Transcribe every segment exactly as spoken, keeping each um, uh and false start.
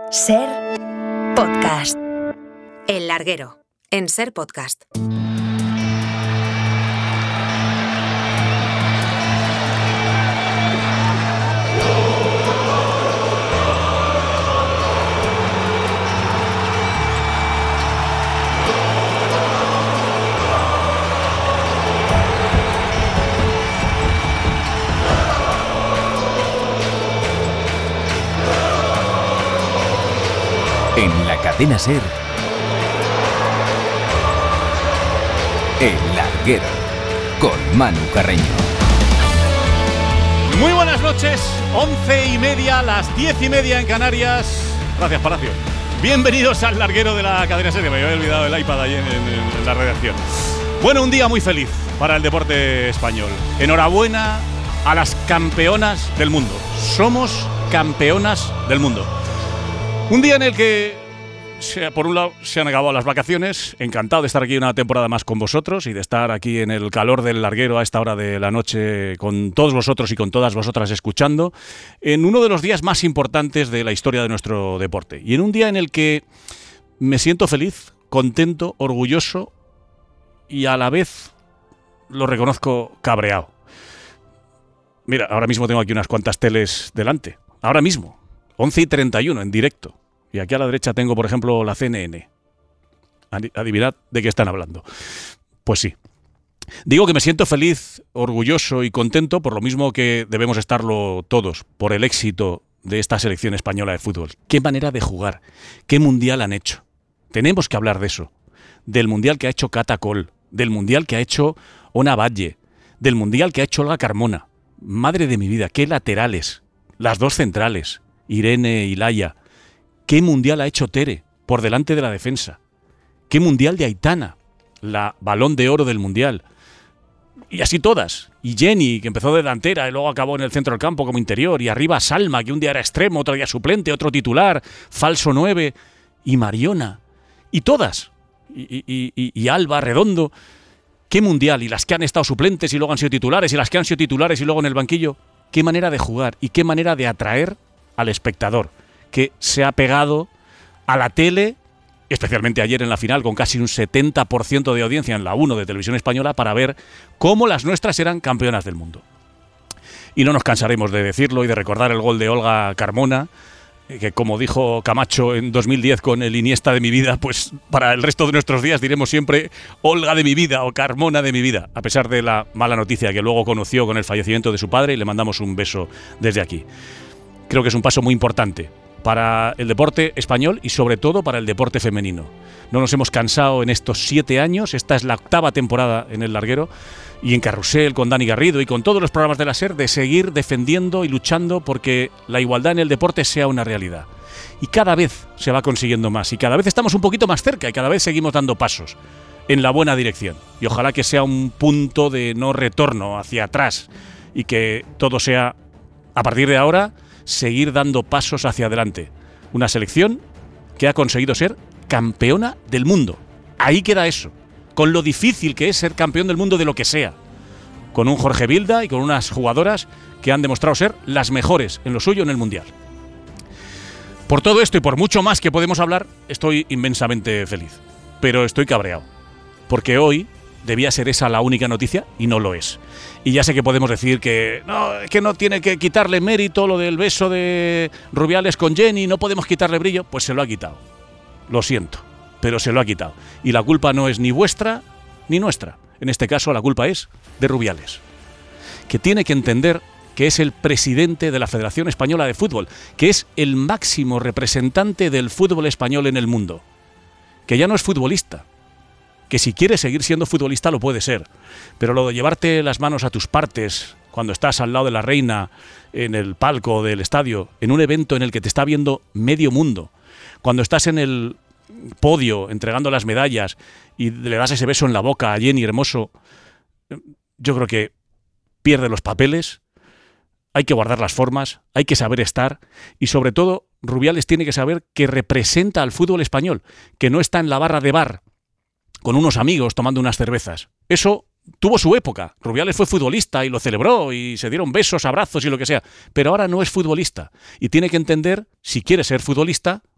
Ser Podcast. El Larguero, en Ser Podcast. En la cadena SER, El Larguero, con Manu Carreño. Muy buenas noches, once y media, las diez y media en Canarias. Gracias, Palacio. Bienvenidos al Larguero de la cadena SER. Me había olvidado el iPad ahí en, en, en la redacción. Bueno, un día muy feliz para el deporte español. Enhorabuena a las campeonas del mundo. Somos campeonas del mundo. Un día en el que, por un lado, se han acabado las vacaciones. Encantado de estar aquí una temporada más con vosotros y de estar aquí en el calor del Larguero a esta hora de la noche con todos vosotros y con todas vosotras escuchando, en uno de los días más importantes de la historia de nuestro deporte. Y en un día en el que me siento feliz, contento, orgulloso y a la vez, lo reconozco, cabreado. Mira, ahora mismo tengo aquí unas cuantas teles delante. Ahora mismo. once y treinta y uno en directo. Y aquí a la derecha tengo, por ejemplo, la C N N. Adivinad de qué están hablando. Pues sí. Digo que me siento feliz, orgulloso y contento, por lo mismo que debemos estarlo todos, por el éxito de esta selección española de fútbol. Qué manera de jugar. Qué mundial han hecho. Tenemos que hablar de eso. Del mundial que ha hecho Cata Coll, del mundial que ha hecho Ona Valle, del mundial que ha hecho Olga Carmona. Madre de mi vida, qué laterales. Las dos centrales. Irene y Laia. ¿Qué mundial ha hecho Tere por delante de la defensa? ¿Qué mundial de Aitana? La balón de oro del mundial. Y así todas. Y Jenny, que empezó de delantera y luego acabó en el centro del campo como interior. Y arriba Salma, que un día era extremo, otro día suplente, otro titular, falso nueve. Y Mariona. Y todas. Y, y, y, y Alba, Redondo. ¿Qué mundial? Y las que han estado suplentes y luego han sido titulares. Y las que han sido titulares y luego en el banquillo. Qué manera de jugar y qué manera de atraer al espectador, que se ha pegado a la tele, especialmente ayer en la final, con casi un setenta por ciento de audiencia en la uno de Televisión Española, para ver cómo las nuestras eran campeonas del mundo. Y no nos cansaremos de decirlo y de recordar el gol de Olga Carmona, que como dijo Camacho en dos mil diez con el Iniesta de mi vida, pues para el resto de nuestros días diremos siempre Olga de mi vida o Carmona de mi vida, a pesar de la mala noticia que luego conoció con el fallecimiento de su padre, y le mandamos un beso desde aquí. Creo que es un paso muy importante para el deporte español y sobre todo para el deporte femenino. No nos hemos cansado en estos siete años, esta es la octava temporada en el Larguero y en Carrusel con Dani Garrido y con todos los programas de la SER, de seguir defendiendo y luchando porque la igualdad en el deporte sea una realidad. Y cada vez se va consiguiendo más y cada vez estamos un poquito más cerca y cada vez seguimos dando pasos en la buena dirección. Y ojalá que sea un punto de no retorno hacia atrás y que todo sea, a partir de ahora, seguir dando pasos hacia adelante. Una selección que ha conseguido ser campeona del mundo. Ahí queda eso. Con lo difícil que es ser campeón del mundo de lo que sea. Con un Jorge Vilda y con unas jugadoras que han demostrado ser las mejores en lo suyo en el Mundial. Por todo esto y por mucho más que podemos hablar, estoy inmensamente feliz. Pero estoy cabreado. Porque hoy debía ser esa la única noticia y no lo es. Y ya sé que podemos decir que no, que no tiene que quitarle mérito lo del beso de Rubiales con Jenny, no podemos quitarle brillo, pues se lo ha quitado. Lo siento, pero se lo ha quitado. Y la culpa no es ni vuestra ni nuestra. En este caso la culpa es de Rubiales, que tiene que entender que es el presidente de la Federación Española de Fútbol, que es el máximo representante del fútbol español en el mundo, que ya no es futbolista, que si quieres seguir siendo futbolista lo puede ser, pero lo de llevarte las manos a tus partes cuando estás al lado de la reina en el palco del estadio, en un evento en el que te está viendo medio mundo, cuando estás en el podio entregando las medallas y le das ese beso en la boca a Jenny Hermoso, yo creo que pierde los papeles, hay que guardar las formas, hay que saber estar y sobre todo Rubiales tiene que saber que representa al fútbol español, que no está en la barra de bar con unos amigos tomando unas cervezas. Eso tuvo su época. Rubiales fue futbolista y lo celebró y se dieron besos, abrazos y lo que sea. Pero ahora no es futbolista y tiene que entender, si quiere ser futbolista,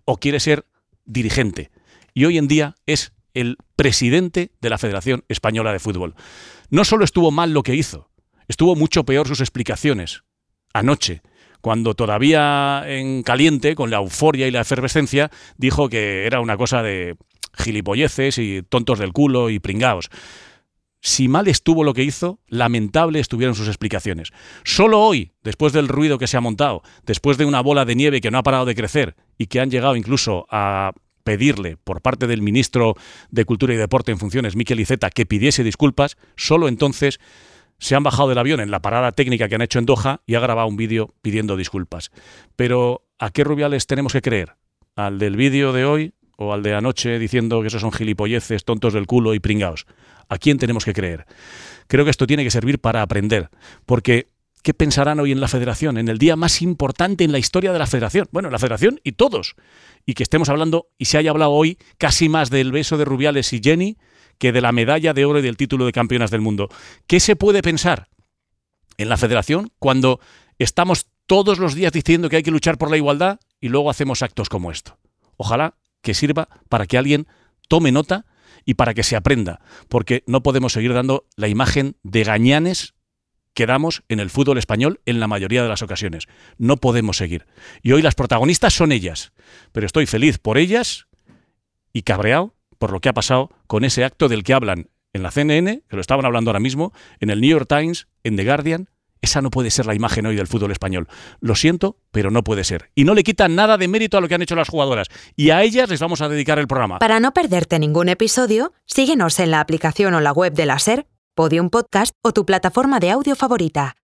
o quiere ser dirigente. Y hoy en día es el presidente de la Federación Española de Fútbol. No solo estuvo mal lo que hizo, estuvo mucho peor sus explicaciones. Anoche, cuando todavía en caliente, con la euforia y la efervescencia, dijo que era una cosa de gilipolleces y tontos del culo y pringaos. Si mal estuvo lo que hizo, lamentable estuvieron sus explicaciones. Solo hoy, después del ruido que se ha montado, después de una bola de nieve que no ha parado de crecer y que han llegado incluso a pedirle por parte del ministro de Cultura y Deporte en funciones, Miquel Iceta, que pidiese disculpas, solo entonces se han bajado del avión en la parada técnica que han hecho en Doha y ha grabado un vídeo pidiendo disculpas. Pero ¿a qué Rubiales tenemos que creer? ¿Al del vídeo de hoy o al de anoche diciendo que esos son gilipolleces, tontos del culo y pringaos? ¿A quién tenemos que creer? Creo que esto tiene que servir para aprender, porque ¿qué pensarán hoy en la Federación, en el día más importante en la historia de la Federación? Bueno, la Federación y todos. Y que estemos hablando, y se haya hablado hoy casi más del beso de Rubiales y Jenny que de la medalla de oro y del título de campeonas del mundo. ¿Qué se puede pensar en la Federación cuando estamos todos los días diciendo que hay que luchar por la igualdad y luego hacemos actos como esto? Ojalá que sirva para que alguien tome nota y para que se aprenda, porque no podemos seguir dando la imagen de gañanes que damos en el fútbol español en la mayoría de las ocasiones. No podemos seguir. Y hoy las protagonistas son ellas, pero estoy feliz por ellas y cabreado por lo que ha pasado con ese acto del que hablan en la C N N, que lo estaban hablando ahora mismo, en el New York Times, en The Guardian. Esa no puede ser la imagen hoy del fútbol español. Lo siento, pero no puede ser. Y no le quitan nada de mérito a lo que han hecho las jugadoras. Y a ellas les vamos a dedicar el programa. Para no perderte ningún episodio, síguenos en la aplicación o la web de la SER, Podium Podcast o tu plataforma de audio favorita.